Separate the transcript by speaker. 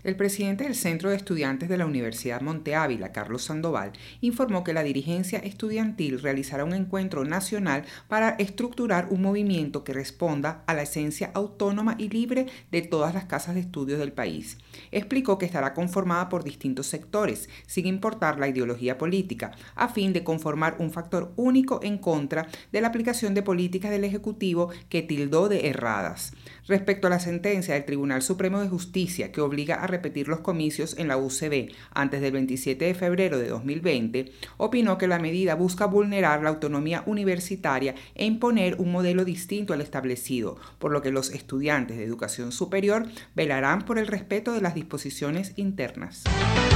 Speaker 1: El presidente del Centro de Estudiantes de la Universidad Monte Ávila, Carlos Sandoval, informó que la dirigencia estudiantil realizará un encuentro nacional para estructurar un movimiento que responda a la esencia autónoma y libre de todas las casas de estudios del país. Explicó que estará conformada por distintos sectores, sin importar la ideología política, a fin de conformar un factor único en contra de la aplicación de políticas del Ejecutivo que tildó de erradas. Respecto a la sentencia del Tribunal Supremo de Justicia que obliga a repetir los comicios en la UCB antes del 27 de febrero de 2020, opinó que la medida busca vulnerar la autonomía universitaria e imponer un modelo distinto al establecido, por lo que los estudiantes de educación superior velarán por el respeto de las disposiciones internas.